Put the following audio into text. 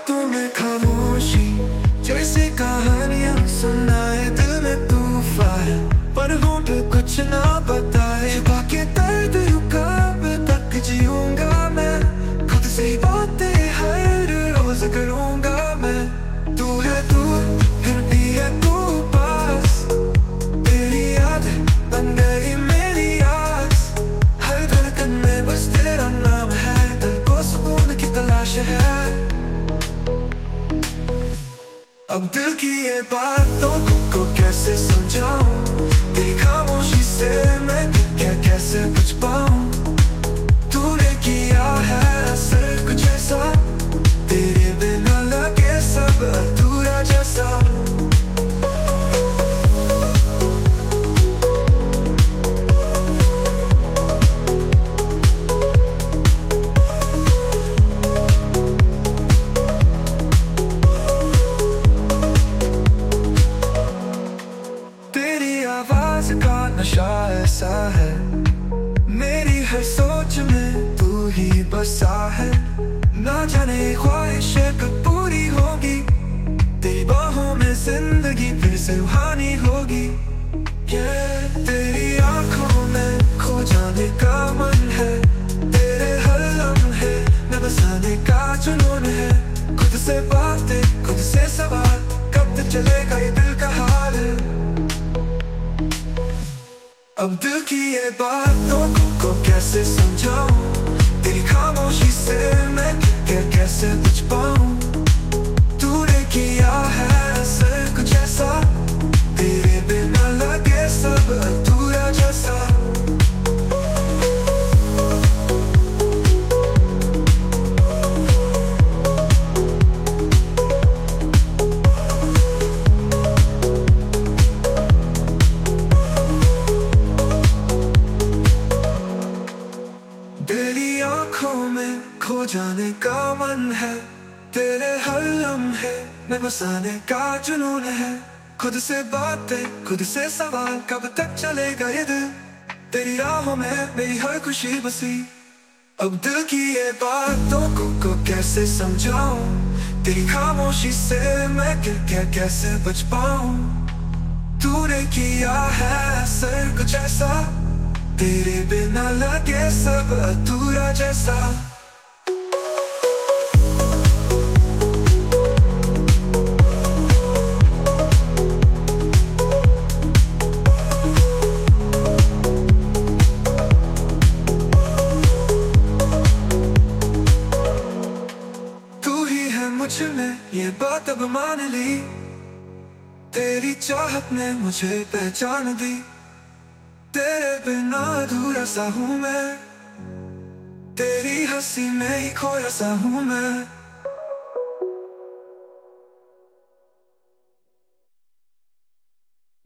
बातों में खामोशी, जैसे कहानियां सुनाए दिल में तूफान है, पर होंठ कुछ ना बताए। बाकी दर्द रुका तक जीऊंगा मैं, खुद से ही बातें हर रोज करूंगा मैं। तू है तू, फिर भी है तू पास, तेरी याद बन गई मेरी आस। हर धड़कन में बस तेरा नाम है, दिल को सुकून की तलाश है। अब दिल की ये बातों को कैसे समझाऊं, तेरी खामोशी से मैं क्या कैसे बच पाऊं। तूने किया है असर कुछ ऐसा, तेरे बिना लगे सब अधूरा जैसा। आवाज का नशा ऐसा है, मेरी हर सोच में तू ही बसा है। ना जाने ख्वाहिशें कब पूरी होगी, तेरी बाहों में जिंदगी फिर से रूहानी होगी। तेरी आंखों में खो जाने का मन है, तेरे हर लम्हे में बसाने का जुनून है। खुद से बातें, खुद से सवाल, कब तक चलेगा ये दिल का हाल। अब दिल की ये बातों को कैसे समझाऊं, तेरी खामोशी से मैं कैसे बच पाऊं। तूने किया है असर कुछ ऐसा, तेरे बिना लगे सब अधूरा जैसा। तेरी आंखों में खो जाने का मन है, तेरे हर लम्हे में बसाने का जुनून है। खुद से बातें, खुद से सवाल, कब तक चलेगा ये दिल, तेरी राहों में मेरी हर खुशी बसी। अब दिल की ये बातों को कैसे समझाऊं, तेरी खामोशी से मैं कैसे बच पाऊं। तूने किया है असर कुछ ऐसा, तेरे बिना लगे सब अधूरा जैसा। तू ही है मुझ में ये बात अब मान ली, तेरी चाहत ने मुझे पहचान दी। तेरे बिना अधूरा सा हूँ मैं, तेरी हंसी में ही खोया सा हूँ मैं।